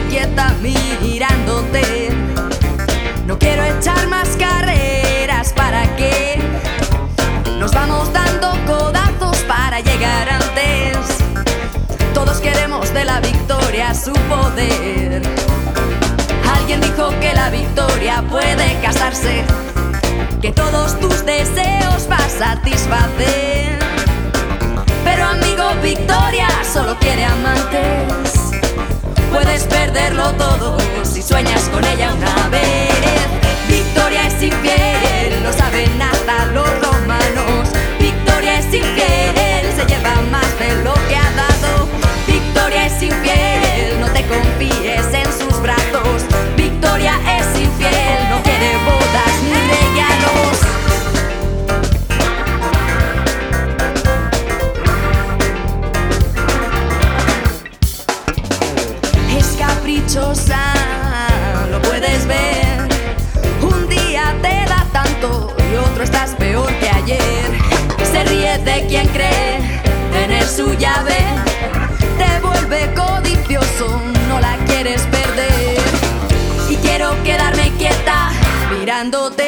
quieta mirándote. No quiero echar más carreras, ¿para qué? Nos vamos dando codazos para llegar antes. Todos queremos de la victoria su poder. Alguien dijo que la victoria puede casarse, que todos tus deseos va a satisfacer. Pero amigo, victoria solo quiere amantes. Puedes perderlo todo si sueñas con ella una vez. Victoria es infiel, lo saben hasta los romanos. Victoria es infiel, se lleva más de lo que ha dado. Victoria es infiel, no te confíes en sus brazos. Victoria es infiel, no quiere bodas ni regalos. Es caprichosa, lo puedes ver. Un día te da tanto y otro estás peor que ayer. Se ríe de quien cree tener su llave. Te vuelve codicioso, no la quieres perder. Y quiero quedarme quieta mirándote.